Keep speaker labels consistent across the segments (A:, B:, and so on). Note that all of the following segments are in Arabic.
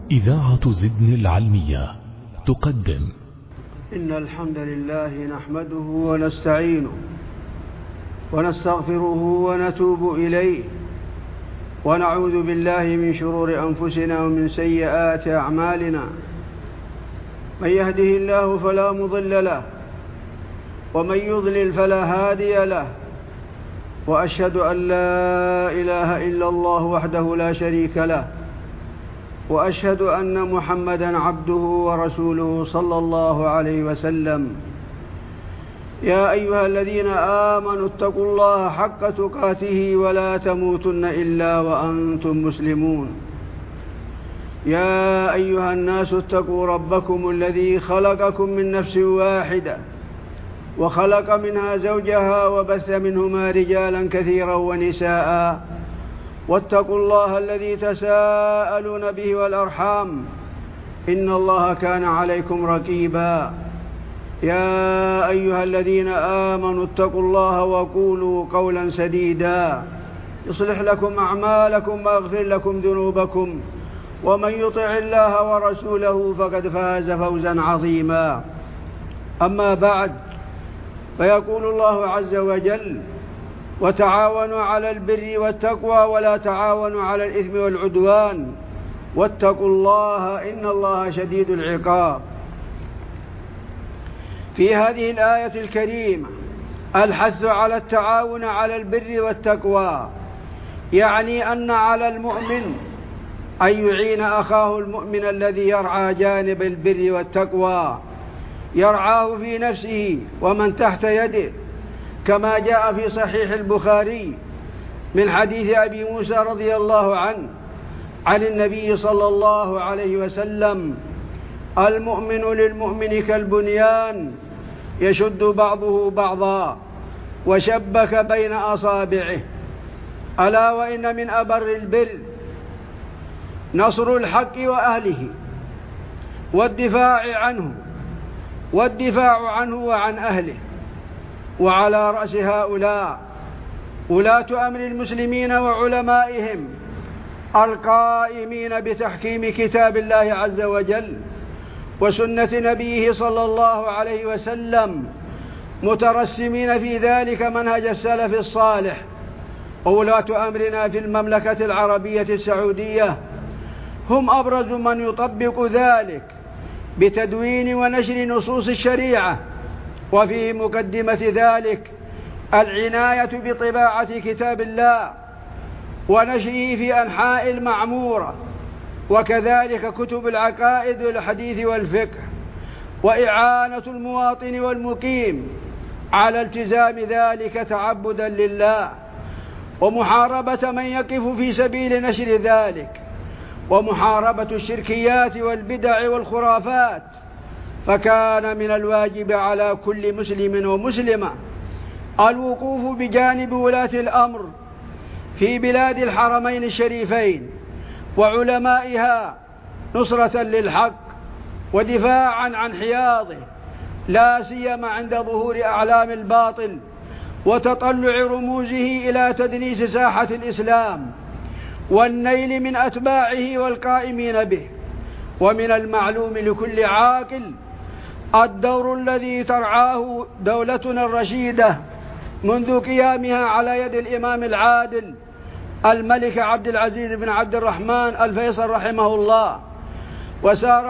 A: إذاعة زدن العلمية تقدم.
B: إن الحمد لله نحمده ونستعينه ونستغفره ونتوب إليه ونعوذ بالله من شرور أنفسنا ومن سيئات أعمالنا. من يهده الله فلا مضل له ومن يضلل فلا هادي له، وأشهد أن لا إله إلا الله وحده لا شريك له، وأشهد أن محمدًا عبده ورسوله صلى الله عليه وسلم. يا أيها الذين آمنوا اتقوا الله حق تقاته ولا تموتن إلا وأنتم مسلمون. يا أيها الناس اتقوا ربكم الذي خلقكم من نفس واحدة وخلق منها زوجها وبث منهما رجالا كثيرا ونساء، واتقوا الله الذي تساءلون به والأرحام إن الله كان عليكم رقيبا. يا أيها الذين آمنوا اتقوا الله وقولوا قولا سديدا يصلح لكم أعمالكم ويغفر لكم ذنوبكم، ومن يطع الله ورسوله فقد فاز فوزا عظيما. أما بعد، فيقول الله عز وجل: وتعاونوا على البر والتقوى ولا تعاونوا على الإثم والعدوان واتقوا الله إن الله شديد العقاب. في هذه الآية الكريمة الحث على التعاون على البر والتقوى، يعني أن على المؤمن أن يعين أخاه المؤمن الذي يرعى جانب البر والتقوى، يرعاه في نفسه ومن تحت يده، كما جاء في صحيح البخاري من حديث أبي موسى رضي الله عنه عن النبي صلى الله عليه وسلم: المؤمن للمؤمن كالبنيان يشد بعضه بعضا وشبك بين أصابعه. ألا وإن من أبر البر نصر الحق وأهله والدفاع عنه وعن أهله. وعلى رأس هؤلاء ولاة أمر المسلمين وعلمائهم القائمين بتحكيم كتاب الله عز وجل وسنة نبيه صلى الله عليه وسلم، مترسمين في ذلك منهج السلف الصالح. وولاة أمرنا في المملكة العربية السعودية هم أبرز من يطبق ذلك بتدوين ونشر نصوص الشريعة، وفي مقدمة ذلك العناية بطباعة كتاب الله ونشره في أنحاء المعمورة، وكذلك كتب العقائد والحديث والفقه، وإعانة المواطن والمقيم على التزام ذلك تعبدا لله، ومحاربة من يقف في سبيل نشر ذلك، ومحاربة الشركيات والبدع والخرافات. فكان من الواجب على كل مسلم ومسلمة الوقوف بجانب ولاة الأمر في بلاد الحرمين الشريفين وعلمائها نصرة للحق ودفاعا عن حياضه، لا سيما عند ظهور أعلام الباطل وتطلع رموزه إلى تدنيس ساحة الإسلام والنيل من أتباعه والقائمين به. ومن المعلوم لكل عاقل الدور الذي ترعاه دولتنا الرشيدة منذ قيامها على يد الإمام العادل الملك عبد العزيز بن عبد الرحمن الفيصل رحمه الله، وسار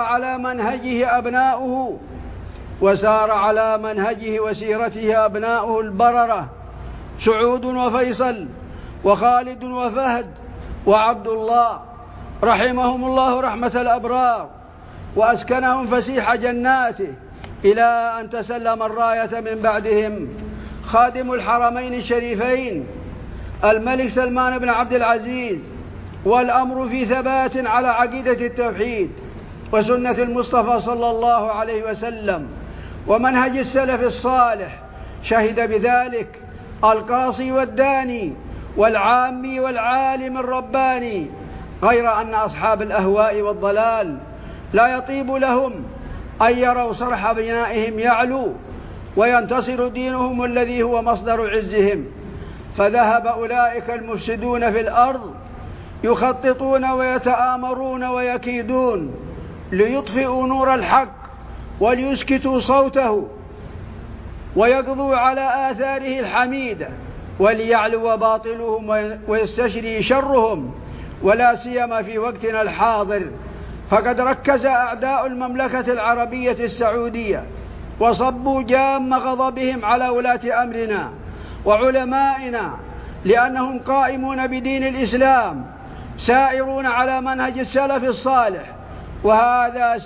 B: على منهجه وسيرته أبناؤه البررة سعود وفيصل وخالد وفهد وعبد الله، رحمهم الله رحمة الأبرار وأسكنهم فسيح جناته، إلى أن تسلم الراية من بعدهم خادم الحرمين الشريفين الملك سلمان بن عبد العزيز، والأمر في ثبات على عقيدة التوحيد وسنة المصطفى صلى الله عليه وسلم ومنهج السلف الصالح. شهد بذلك القاصي والداني والعامي والعالم الرباني، غير أن أصحاب الأهواء والضلال لا يطيب لهم أن يروا صرح بنائهم يعلو وينتصر دينهم الذي هو مصدر عزهم، فذهب أولئك المفسدون في الأرض يخططون ويتآمرون ويكيدون ليطفئوا نور الحق وليسكتوا صوته ويقضوا على آثاره الحميدة وليعلو باطلهم ويستشري شرهم، ولا سيما في وقتنا الحاضر. فقد ركز أعداء المملكة العربية السعودية وصبوا جام غضبهم على ولاة أمرنا وعلمائنا، لأنهم قائمون بدين الإسلام سائرون على منهج السلف الصالح، وهذا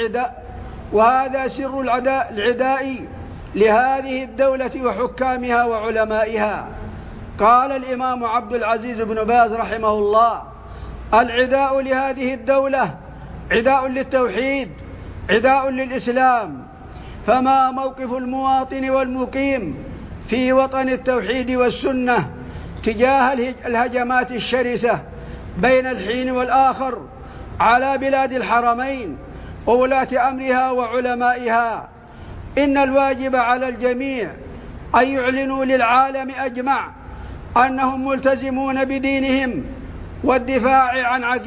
B: سر العداء لهذه الدولة وحكامها وعلمائها. قال الإمام عبد العزيز بن باز رحمه الله: العداء لهذه الدولة عداء للتوحيد، عداء للإسلام. فما موقف المواطن والمقيم في وطن التوحيد والسنة تجاه الهجمات الشرسة بين الحين والآخر على بلاد الحرمين وولاة أمرها وعلمائها؟ إن الواجب على الجميع أن يعلنوا للعالم أجمع أنهم ملتزمون بدينهم والدفاع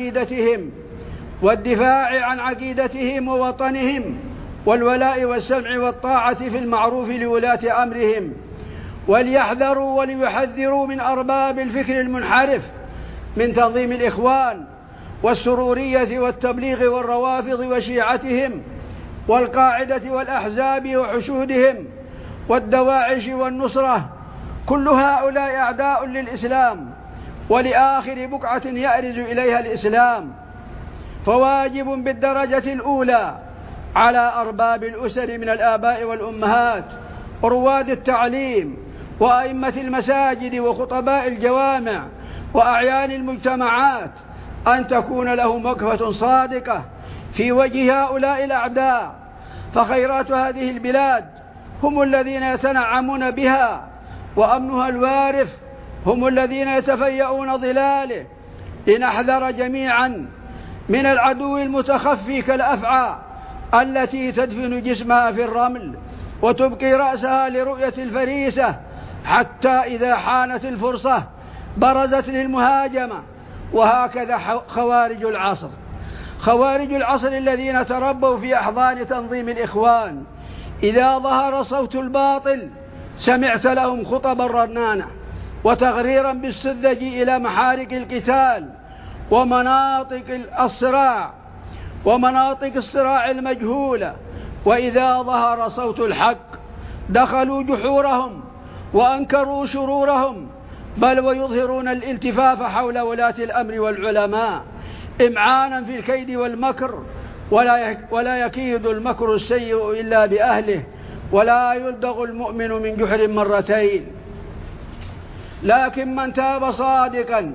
B: عن عقيدتهم ووطنهم، والولاء والسمع والطاعة في المعروف لولاة أمرهم، وليحذروا وليحذروا من أرباب الفكر المنحرف من تنظيم الإخوان والسرورية والتبليغ والروافض وشيعتهم والقاعدة والأحزاب وحشودهم والدواعش والنصرة. كل هؤلاء أعداء للإسلام ولآخر بقعة يأرز إليها الإسلام. فواجب بالدرجة الأولى على أرباب الأسر من الآباء والأمهات ورواد التعليم وأئمة المساجد وخطباء الجوامع وأعيان المجتمعات أن تكون لهم وقفة صادقة في وجه هؤلاء الأعداء، فخيرات هذه البلاد هم الذين يتنعمون بها، وأمنها الوارث هم الذين يتفيئون ظلاله. لنحذر جميعا من العدو المتخفي كالأفعى التي تدفن جسمها في الرمل وتبقي رأسها لرؤية الفريسة، حتى إذا حانت الفرصة برزت للمهاجمة. وهكذا خوارج العصر الذين تربوا في أحضان تنظيم الإخوان، إذا ظهر صوت الباطل سمعت لهم خطبا رنانة وتغريرا بالسذج إلى محارق القتال ومناطق الصراع المجهولة. وإذا ظهر صوت الحق دخلوا جحورهم وأنكروا شرورهم، بل ويظهرون الالتفاف حول ولاة الأمر والعلماء إمعانا في الكيد والمكر. ولا يكيد المكر السيء إلا بأهله، ولا يلدغ المؤمن من جحر مرتين. لكن من تاب صادقا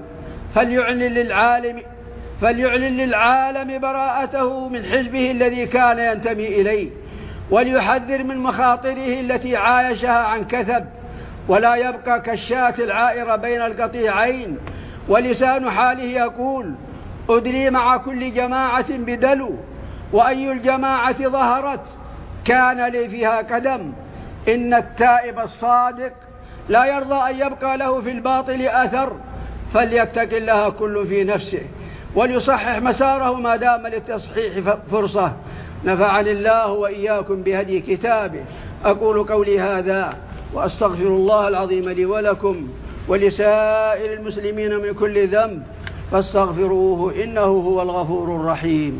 B: فليعلن للعالم براءته من حزبه الذي كان ينتمي إليه، وليحذر من مخاطره التي عايشها عن كثب، ولا يبقى كالشاة العائرة بين القطيعين. ولسان حاله يقول: أدري مع كل جماعة بدلو، وأي الجماعة ظهرت كان لي فيها قدم. إن التائب الصادق لا يرضى أن يبقى له في الباطل أثر، فليتق الله كل في نفسه وليصحح مساره ما دام للتصحيح فرصة. نفعني الله وإياكم بهدي كتابه. أقول قولي هذا وأستغفر الله العظيم لي ولكم ولسائر المسلمين من كل ذنب، فاستغفروه إنه هو الغفور الرحيم.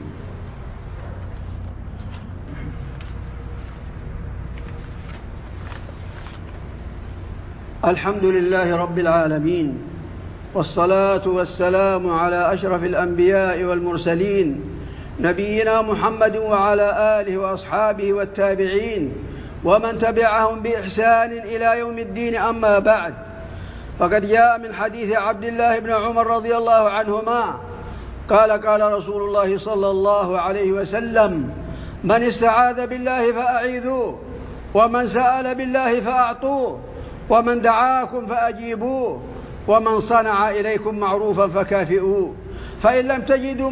B: الحمد لله رب العالمين، والصلاة والسلام على أشرف الأنبياء والمرسلين، نبينا محمد وعلى آله وأصحابه والتابعين ومن تبعهم بإحسان إلى يوم الدين. أما بعد، فقد جاء من حديث عبد الله بن عمر رضي الله عنهما قال رسول الله صلى الله عليه وسلم: من استعاذ بالله فأعيذوه، ومن سأل بالله فأعطوه، ومن دعاكم فأجيبوه، ومن صنع إليكم معروفا فكافئوه، فإن لم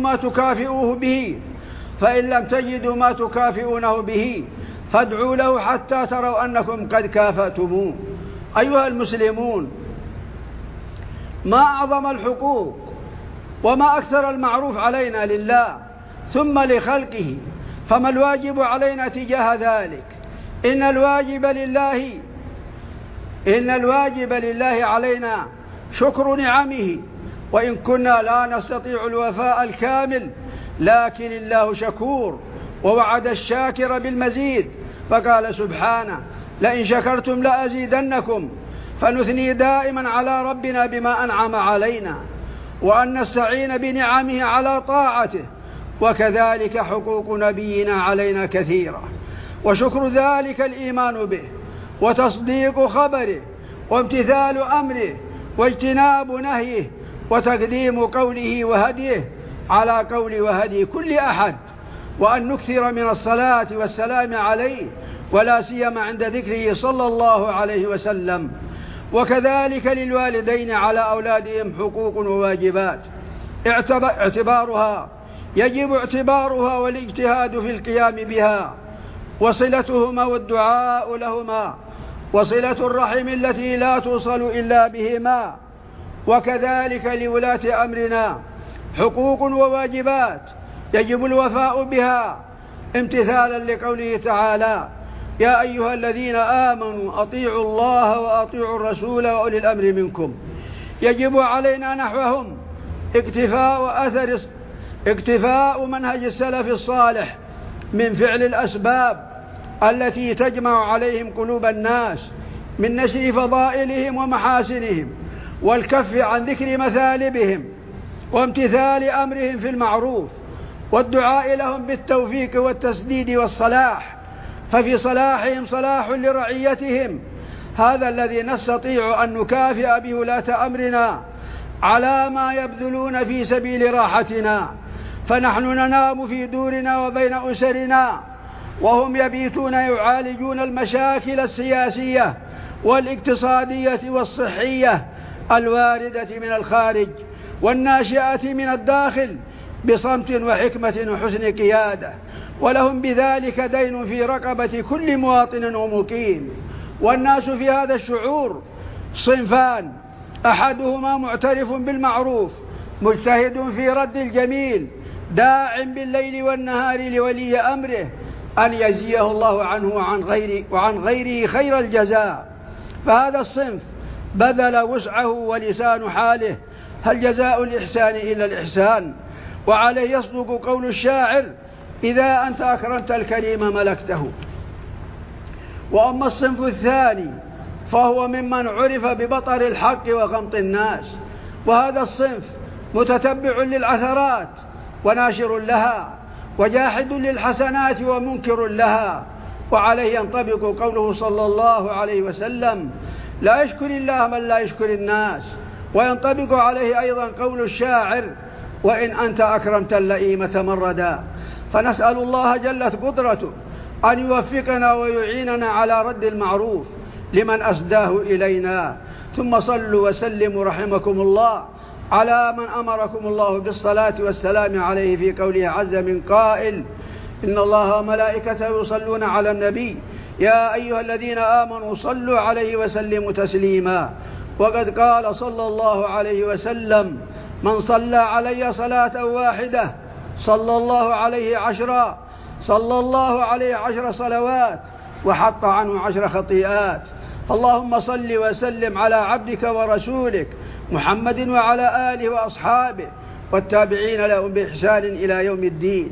B: تجدوا ما تكافئونه به فادعوا له حتى تروا أنكم قد كافأتموه. أيها المسلمون، ما أعظم الحقوق وما أكثر المعروف علينا لله ثم لخلقه، فما الواجب علينا تجاه ذلك؟ إن الواجب لله علينا شكر نعمه، وإن كنا لا نستطيع الوفاء الكامل، لكن الله شكور ووعد الشاكر بالمزيد، فقال سبحانه: لئن شكرتم لأزيدنكم، فنثني دائما على ربنا بما أنعم علينا، وأن نستعين بنعمه على طاعته، وكذلك حقوق نبينا علينا كثيرة، وشكر ذلك الإيمان به وتصديق خبره وامتثال أمره واجتناب نهيه وتقديم قوله وهديه على قول وهدي كل أحد، وأن نكثر من الصلاة والسلام عليه، ولا سيما عند ذكره صلى الله عليه وسلم. وكذلك للوالدين على أولادهم حقوق وواجبات يجب اعتبارها والاجتهاد في القيام بها، وصلتهما والدعاء لهما، وصلة الرحم التي لا توصل إلا بهما. وكذلك لولاة أمرنا حقوق وواجبات يجب الوفاء بها، امتثالا لقوله تعالى: يا أيها الذين آمنوا أطيعوا الله وأطيعوا الرسول وأولي الأمر منكم. يجب علينا نحوهم اقتفاء منهج السلف الصالح من فعل الأسباب التي تجمع عليهم قلوب الناس من نشر فضائلهم ومحاسنهم، والكف عن ذكر مثالبهم، وامتثال أمرهم في المعروف، والدعاء لهم بالتوفيق والتسديد والصلاح، ففي صلاحهم صلاح لرعيتهم. هذا الذي نستطيع أن نكافئ بولاة أمرنا على ما يبذلون في سبيل راحتنا، فنحن ننام في دورنا وبين أسرنا، وهم يبيتون يعالجون المشاكل السياسية والاقتصادية والصحية الواردة من الخارج والناشئة من الداخل بصمت وحكمة وحسن قيادة، ولهم بذلك دين في رقبة كل مواطن ومقيم. والناس في هذا الشعور صنفان: أحدهما معترف بالمعروف مجتهد في رد الجميل داع بالليل والنهار لولي أمره أن يجزيه الله عنه وعن غيره خير الجزاء، فهذا الصنف بذل وسعه ولسان حاله: هل جزاء الإحسان إلا الإحسان؟ وعليه يصدق قول الشاعر: إذا أنت أكرمت الكريم ملكته. وأما الصنف الثاني فهو ممن عرف ببطر الحق وغمط الناس، وهذا الصنف متتبع للعثرات وناشر لها، وجاحد للحسنات ومنكر لها، وعليه ينطبق قوله صلى الله عليه وسلم: لا يشكر الله من لا يشكر الناس. وينطبق عليه أيضا قول الشاعر: وإن أنت أكرمت اللئيم تمردا. فنسأل الله جلت قدرته أن يوفقنا ويعيننا على رد المعروف لمن أسداه إلينا. ثم صلوا وسلموا رحمكم الله على من أمركم الله بالصلاة والسلام عليه في قوله عز من قائل: إن الله وملائكته يصلون على النبي يا أيها الذين آمنوا صلوا عليه وسلموا تسليما. وقد قال صلى الله عليه وسلم: من صلى علي صلاة واحدة صلى الله عليه 10 صلوات وحط عنه 10 خطيئات. اللهم صل وسلم على عبدك ورسولك محمد وعلى آله وأصحابه والتابعين لهم بإحسان إلى يوم الدين.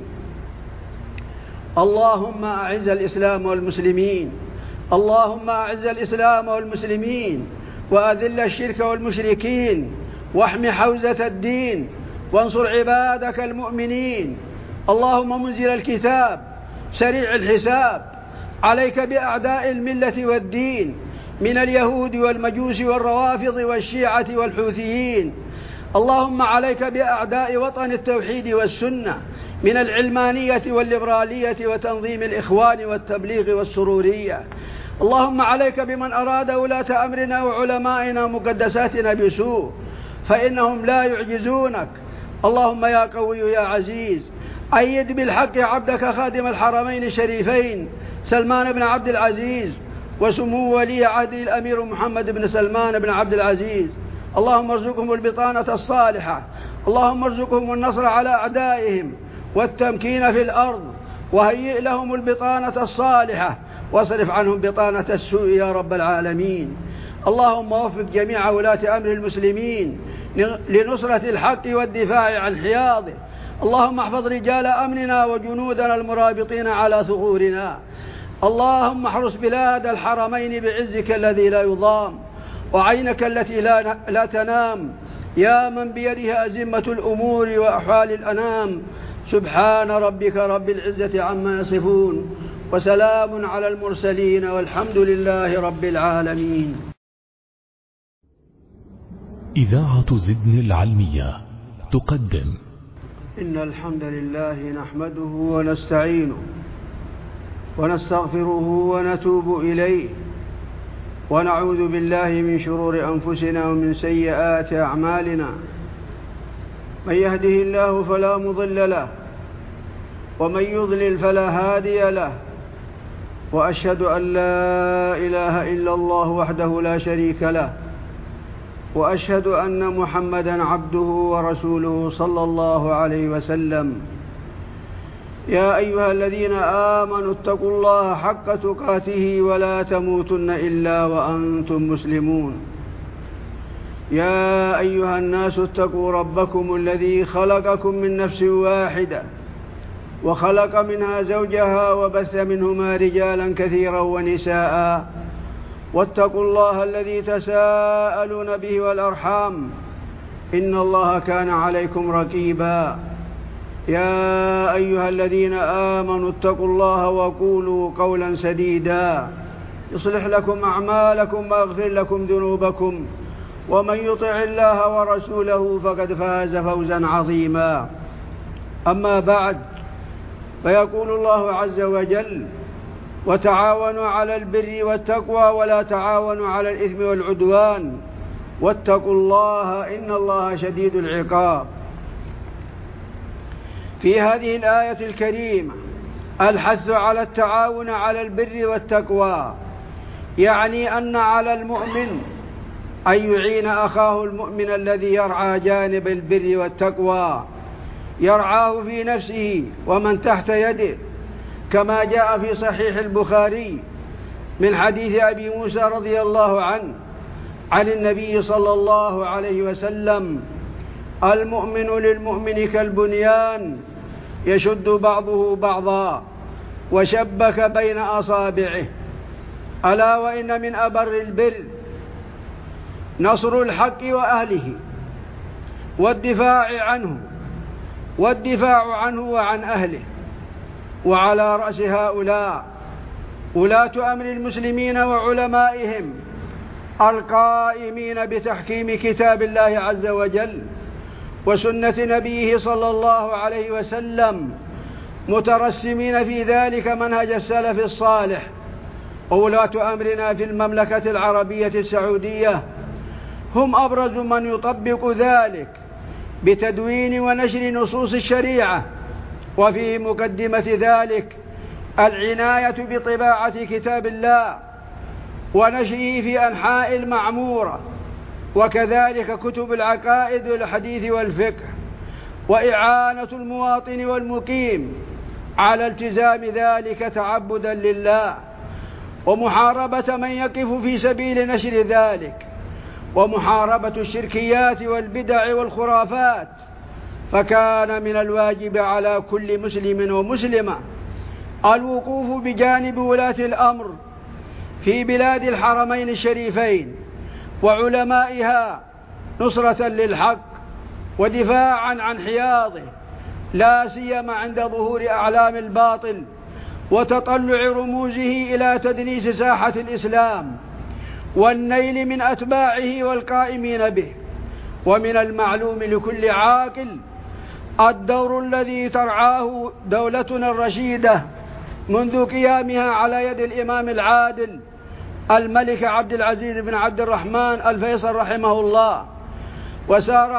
B: اللهم أعز الإسلام والمسلمين، اللهم أعز الإسلام والمسلمين، وأذل الشرك والمشركين، واحم حوزة الدين، وانصر عبادك المؤمنين. اللهم منزل الكتاب سريع الحساب، عليك بأعداء الملة والدين من اليهود والمجوس والروافض والشيعة والحوثيين. اللهم عليك بأعداء وطن التوحيد والسنة من العلمانية والليبرالية وتنظيم الإخوان والتبليغ والسرورية. اللهم عليك بمن أراد ولاة أمرنا وعلمائنا مقدساتنا بسوء، فإنهم لا يعجزونك. اللهم يا قوي يا عزيز أيد بالحق عبدك خادم الحرمين الشريفين سلمان بن عبد العزيز، وسمو ولي عهد الأمير محمد بن سلمان بن عبد العزيز، اللهم ارزقهم البطانة الصالحة، اللهم ارزقهم النصر على أعدائهم والتمكين في الأرض، وهيئ لهم البطانة الصالحة واصرف عنهم بطانة السوء يا رب العالمين. اللهم وفق جميع ولاة أمر المسلمين لنصرة الحق والدفاع عن حياضه. اللهم احفظ رجال أمننا وجنودنا المرابطين على ثغورنا. اللهم احرس بلاد الحرمين بعزك الذي لا يضام وعينك التي لا تنام، يا من بيده أزمة الأمور وأحوال الأنام. سبحان ربك رب العزة عما يصفون، وسلام على المرسلين، والحمد لله رب العالمين.
A: إذاعة زدن العلمية تقدم.
B: إن الحمد لله نحمده ونستعينه ونستغفره ونتوب إليه، ونعوذ بالله من شرور أنفسنا ومن سيئات أعمالنا. من يهده الله فلا مضل له، ومن يضلل فلا هادي له، وأشهد أن لا إله إلا الله وحده لا شريك له، وأشهد أن محمدًا عبده ورسوله صلى الله عليه وسلم. يا أيها الذين آمنوا اتقوا الله حق تقاته ولا تموتن إلا وأنتم مسلمون. يا أيها الناس اتقوا ربكم الذي خلقكم من نفس واحدة وخلق منها زوجها وبث منهما رجالا كثيرا ونساء، واتقوا الله الذي تساءلون به والأرحام، إن الله كان عليكم رقيبا. يا أيها الذين آمنوا اتقوا الله وقولوا قولا سديدا يصلح لكم أعمالكم ويغفر لكم ذنوبكم، ومن يطع الله ورسوله فقد فاز فوزا عظيما. أما بعد، فيقول الله عز وجل: وتعاونوا على البر والتقوى ولا تعاونوا على الإثم والعدوان واتقوا الله إن الله شديد العقاب. في هذه الآية الكريمة الحث على التعاون على البر والتقوى، يعني أن على المؤمن أن يعين أخاه المؤمن الذي يرعى جانب البر والتقوى، يرعاه في نفسه ومن تحت يده، كما جاء في صحيح البخاري من حديث أبي موسى رضي الله عنه عن النبي صلى الله عليه وسلم: المؤمن للمؤمن كالبنيان يشد بعضه بعضا وشبك بين أصابعه. ألا وإن من أبر البر نصر الحق وأهله والدفاع عنه وعن أهله. وعلى رأس هؤلاء ولاة أمر المسلمين وعلمائهم القائمين بتحكيم كتاب الله عز وجل وسنة نبيه صلى الله عليه وسلم، مترسمين في ذلك منهج السلف الصالح. وولاة أمرنا في المملكة العربية السعودية هم أبرز من يطبق ذلك بتدوين ونشر نصوص الشريعة، وفي مقدمة ذلك العناية بطباعة كتاب الله ونشره في أنحاء المعمورة، وكذلك كتب العقائد والحديث والفقه، وإعانة المواطن والمقيم على التزام ذلك تعبدا لله، ومحاربة من يقف في سبيل نشر ذلك، ومحاربة الشركيات والبدع والخرافات. فكان من الواجب على كل مسلم ومسلمة الوقوف بجانب ولاة الأمر في بلاد الحرمين الشريفين وعلمائها نصرة للحق ودفاعا عن حياضه، لا سيما عند ظهور أعلام الباطل وتطلع رموزه إلى تدنيس ساحة الإسلام والنيل من أتباعه والقائمين به. ومن المعلوم لكل عاقل الدور الذي ترعاه دولتنا الرشيدة منذ قيامها على يد الإمام العادل الملك عبد العزيز بن عبد الرحمن الفيصل رحمه الله، وسار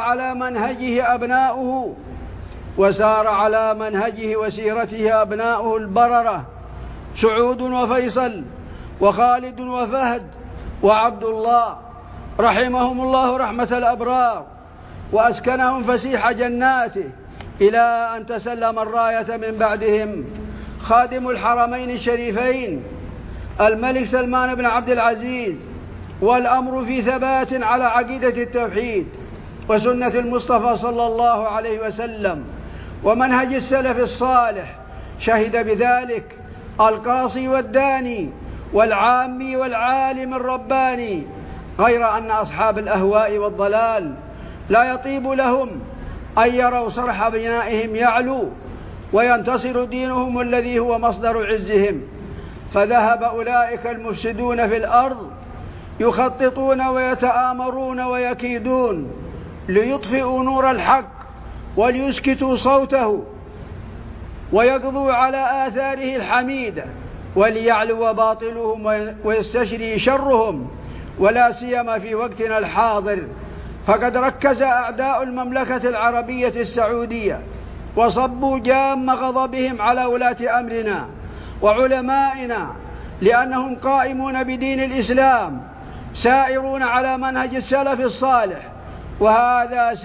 B: على منهجه وسيرته أبناؤه البررة سعود وفيصل وخالد وفهد وعبد الله رحمهم الله رحمة الأبرار وأسكنهم فسيح جناته، إلى أن تسلم الراية من بعدهم خادم الحرمين الشريفين الملك سلمان بن عبد العزيز، والأمر في ثبات على عقيدة التوحيد وسنة المصطفى صلى الله عليه وسلم ومنهج السلف الصالح. شهد بذلك القاصي والداني والعامي والعالم الرباني، غير أن أصحاب الأهواء والضلال لا يطيب لهم أن يروا صرح بنائهم يعلو وينتصر دينهم الذي هو مصدر عزهم، فذهب أولئك المفسدون في الأرض يخططون ويتآمرون ويكيدون ليطفئوا نور الحق وليسكتوا صوته ويقضوا على آثاره الحميدة وليعلو باطلهم ويستشري شرهم، ولا سيما في وقتنا الحاضر، فقد ركز أعداء المملكة العربية السعودية وصبوا جام غضبهم على ولاة أمرنا وعلمائنا، لأنهم قائمون بدين الإسلام سائرون على منهج السلف الصالح، وهذا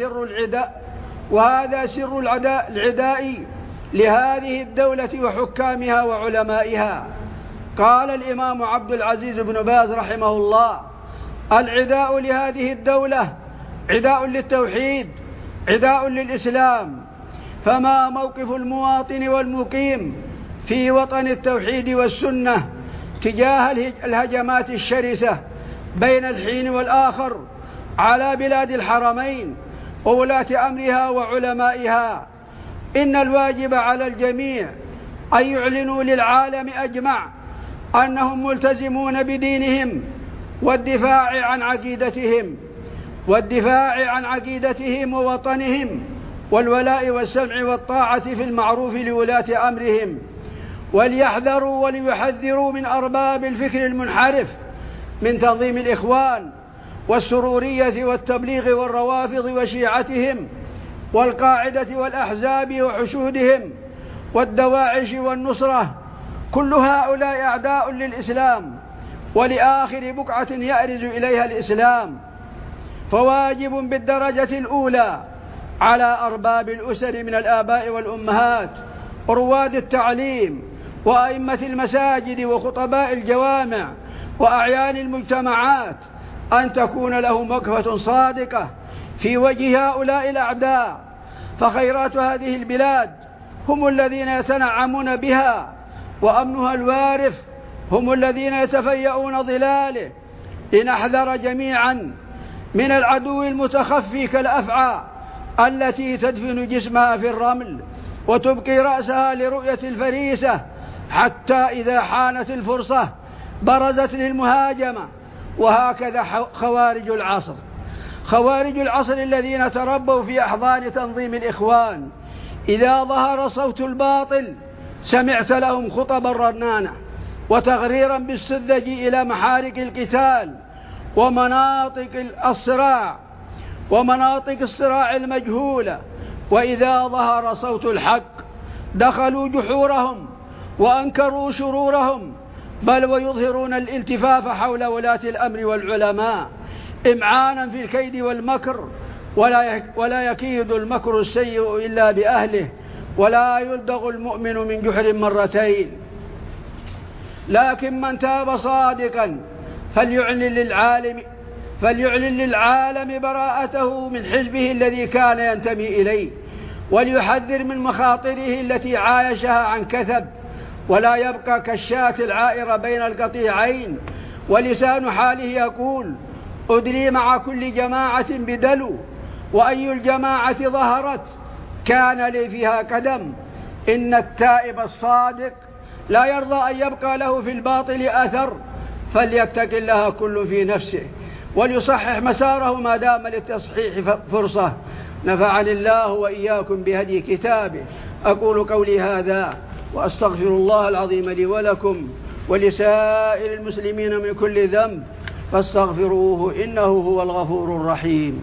B: سر العداء لهذه الدولة وحكامها وعلمائها. قال الإمام عبد العزيز بن باز رحمه الله: العداء لهذه الدولة عداء للتوحيد، عداء للإسلام، فما موقف المواطن والمقيم في وطن التوحيد والسنة تجاه الهجمات الشرسة بين الحين والآخر على بلاد الحرمين وولاة أمرها وعلمائها؟ إن الواجب على الجميع أن يعلنوا للعالم أجمع أنهم ملتزمون بدينهم والدفاع عن عقيدتهم ووطنهم، والولاء والسمع والطاعة في المعروف لولاة أمرهم، وليحذروا وليحذروا من أرباب الفكر المنحرف من تنظيم الإخوان والسرورية والتبليغ والروافض وشيعتهم والقاعدة والأحزاب وحشودهم والدواعش والنصرة. كل هؤلاء أعداء للإسلام ولآخر بقعة يأرز إليها الإسلام، فواجب بالدرجة الأولى على أرباب الأسر من الآباء والأمهات ورواد التعليم وأئمة المساجد وخطباء الجوامع وأعيان المجتمعات أن تكون لهم وقفة صادقة في وجه هؤلاء الأعداء، فخيرات هذه البلاد هم الذين يتنعمون بها، وأمنها الوارث هم الذين يتفيئون ظلاله. لنحذر جميعا من العدو المتخفي كالأفعى التي تدفن جسمها في الرمل وتبقي رأسها لرؤية الفريسة، حتى إذا حانت الفرصة برزت للمهاجمة. وهكذا خوارج العصر الذين تربوا في أحضان تنظيم الإخوان، إذا ظهر صوت الباطل سمعت لهم خطبا رنانة وتغريرا بالسذج إلى محارق القتال ومناطق الصراع المجهولة، وإذا ظهر صوت الحق دخلوا جحورهم وأنكروا شرورهم، بل ويظهرون الالتفاف حول ولاة الأمر والعلماء إمعانا في الكيد والمكر، ولا يكيد المكر السيء إلا بأهله، ولا يلدغ المؤمن من جحر مرتين. لكن من تاب صادقا فليعلن للعالم براءته من حزبه الذي كان ينتمي إليه، وليحذر من مخاطره التي عايشها عن كثب، ولا يبقى كالشاة العائرة بين القطيعين. ولسان حاله يقول: أدري مع كل جماعة بدلو، وأي الجماعة ظهرت كان لي فيها قدم. إن التائب الصادق لا يرضى أن يبقى له في الباطل أثر، فليتق الله كل في نفسه وليصحح مساره ما دام للتصحيح فرصة. نفعني الله وإياكم بهدي كتابه. أقول قولي هذا وأستغفر الله العظيم لي ولكم ولسائر المسلمين من كل ذنب، فاستغفروه إنه هو الغفور الرحيم.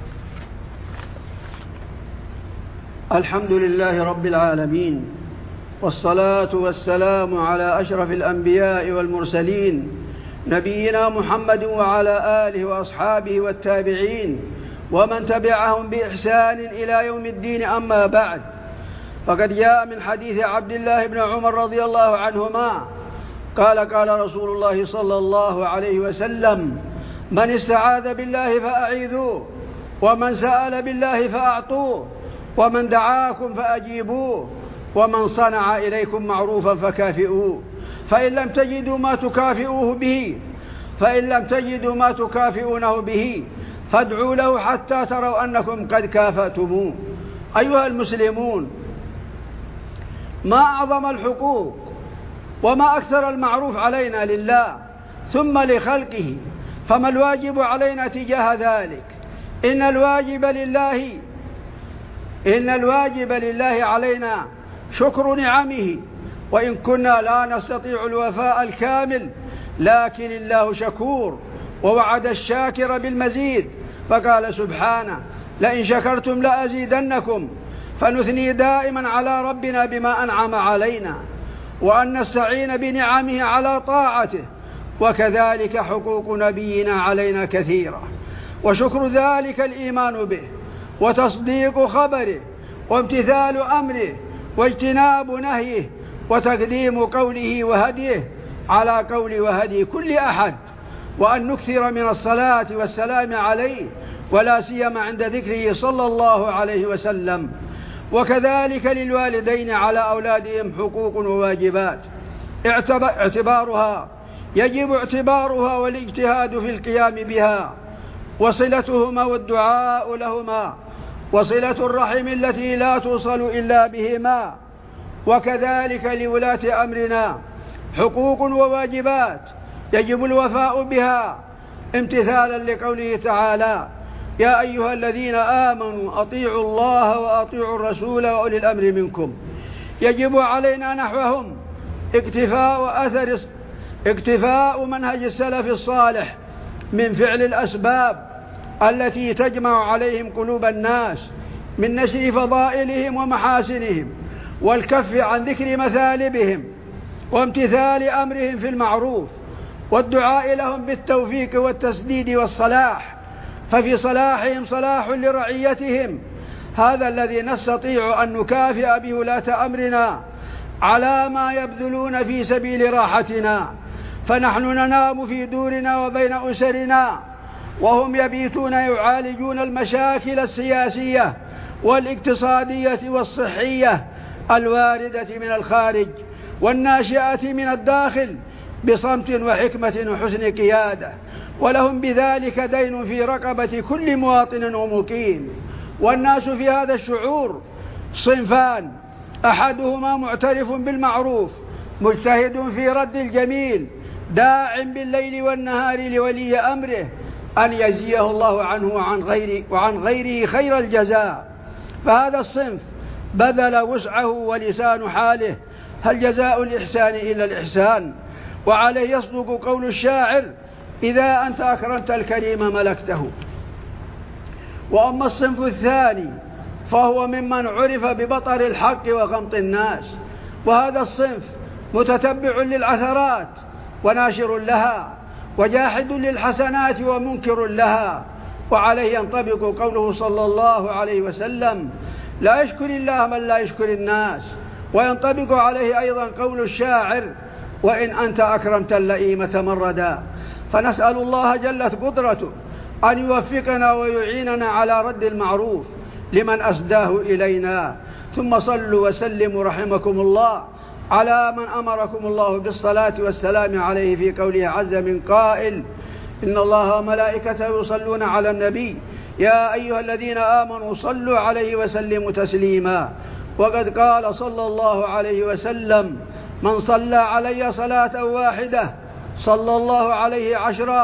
B: الحمد لله رب العالمين، والصلاة والسلام على أشرف الأنبياء والمرسلين نبينا محمد وعلى آله وأصحابه والتابعين ومن تبعهم بإحسان إلى يوم الدين. أما بعد، فقد جاء من حديث عبد الله بن عمر رضي الله عنهما قال رسول الله صلى الله عليه وسلم: من استعاذ بالله فأعيذوه، ومن سأل بالله فأعطوه، ومن دعاكم فأجيبوه، ومن صنع إليكم معروفا فكافئوه، فإن لم تجدوا ما تكافئونه به فادعوا له حتى تروا أنكم قد كافأتموه. أيها المسلمون، ما أعظم الحقوق وما أكثر المعروف علينا لله ثم لخلقه، فما الواجب علينا تجاه ذلك؟ إن الواجب لله علينا شكر نعمه، وإن كنا لا نستطيع الوفاء الكامل، لكن الله شكور ووعد الشاكر بالمزيد، فقال سبحانه: لئن شكرتم لأزيدنكم. فنثني دائما على ربنا بما أنعم علينا، وأن نستعين بنعمه على طاعته، وكذلك حقوق نبينا علينا كثيرة، وشكر ذلك الإيمان به وتصديق خبره وامتثال أمره واجتناب نهيه وتقديم قوله وهديه على قول وهدي كل أحد، وأن نكثر من الصلاة والسلام عليه، ولا سيما عند ذكره صلى الله عليه وسلم. وكذلك للوالدين على أولادهم حقوق وواجبات يجب اعتبارها والاجتهاد في القيام بها، وصلتهما والدعاء لهما، وصلة الرحم التي لا توصل إلا بهما. وكذلك لولاة أمرنا حقوق وواجبات يجب الوفاء بها، امتثالا لقوله تعالى: يا أيها الذين آمنوا أطيعوا الله وأطيعوا الرسول وأولي الأمر منكم. يجب علينا نحوهم اقتفاء منهج السلف الصالح من فعل الأسباب التي تجمع عليهم قلوب الناس من نشر فضائلهم ومحاسنهم، والكف عن ذكر مثالبهم، وامتثال أمرهم في المعروف، والدعاء لهم بالتوفيق والتسديد والصلاح، ففي صلاحهم صلاح لرعيتهم. هذا الذي نستطيع أن نكافئ به ولاة أمرنا على ما يبذلون في سبيل راحتنا، فنحن ننام في دورنا وبين أسرنا، وهم يبيتون يعالجون المشاكل السياسية والاقتصادية والصحية الواردة من الخارج والناشئة من الداخل بصمت وحكمة وحسن قيادة، ولهم بذلك دين في رقبة كل مواطن ومقيم. والناس في هذا الشعور صنفان: أحدهما معترف بالمعروف مجتهد في رد الجميل داع بالليل والنهار لولي أمره أن يجزيه الله عنه وعن غيره خير الجزاء، فهذا الصنف بذل وسعه ولسان حاله: هل جزاء الإحسان إلا الإحسان؟ وعليه يصدق قول الشاعر: إذا أنت أكرمت الكريم ملكته. وأما الصنف الثاني فهو ممن عرف ببطر الحق وغمط الناس، وهذا الصنف متتبع للعثرات وناشر لها، وجاحد للحسنات ومنكر لها، وعليه ينطبق قوله صلى الله عليه وسلم: لا يشكر الله من لا يشكر الناس. وينطبق عليه أيضا قول الشاعر: وإن أنت أكرمت اللئيمة مردا. فنسأل الله جلت قدرته أن يوفقنا ويعيننا على رد المعروف لمن أسداه إلينا. ثم صلوا وسلموا رحمكم الله على من أمركم الله بالصلاة والسلام عليه في قوله عز من قائل: إن الله وملائكته يصلون على النبي يا أيها الذين آمنوا صلوا عليه وسلموا تسليما. وقد قال صلى الله عليه وسلم: من صلى علي صلاة واحدة صلى الله عليه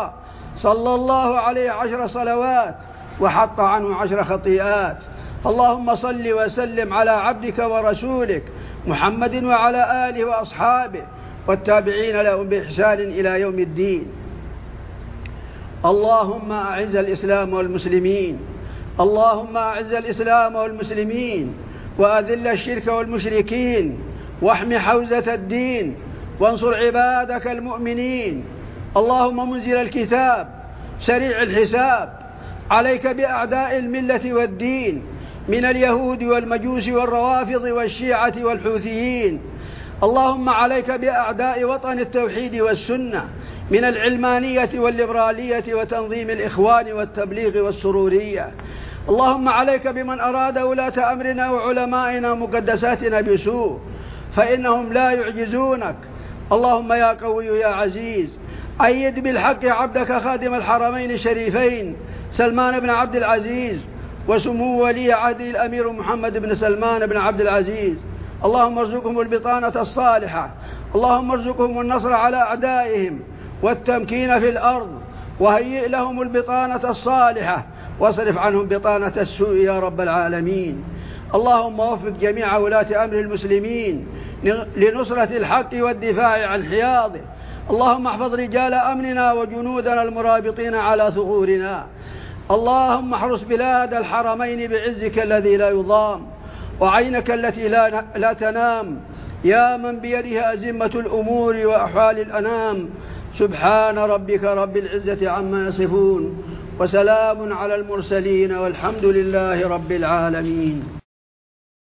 B: 10 صلوات وحط عنه 10 خطيئات. اللهم صل وسلم على عبدك ورسولك محمد وعلى آله وأصحابه والتابعين لهم بإحسان إلى يوم الدين. اللهم أعز الإسلام والمسلمين، اللهم أعز الإسلام والمسلمين، وأذل الشرك والمشركين، واحم حوزة الدين وانصر عبادك المؤمنين. اللهم منزل الكتاب سريع الحساب، عليك بأعداء الملة والدين من اليهود والمجوس والروافض والشيعة والحوثيين. اللهم عليك بأعداء وطن التوحيد والسنة من العلمانية والليبرالية وتنظيم الإخوان والتبليغ والسرورية. اللهم عليك بمن أراد ولاة أمرنا وعلمائنا مقدساتنا بسوء، فإنهم لا يعجزونك. اللهم يا قوي يا عزيز أيد بالحق عبدك خادم الحرمين الشريفين سلمان بن عبد العزيز وسمو ولي عهده الأمير محمد بن سلمان بن عبد العزيز. اللهم ارزقهم البطانة الصالحة، اللهم ارزقهم النصر على أعدائهم والتمكين في الأرض، وهيئ لهم البطانة الصالحة واصرف عنهم بطانة السوء يا رب العالمين. اللهم وفق جميع ولاة أمر المسلمين لنصرة الحق والدفاع عن حياضه. اللهم احفظ رجال أمننا وجنودنا المرابطين على ثغورنا. اللهم احرس بلاد الحرمين بعزك الذي لا يضام وعينك التي لا تنام، يا من بيده أزمة الأمور وأحوال الأنام. سبحان ربك رب العزة عما يصفون، وسلام على المرسلين، والحمد لله رب العالمين.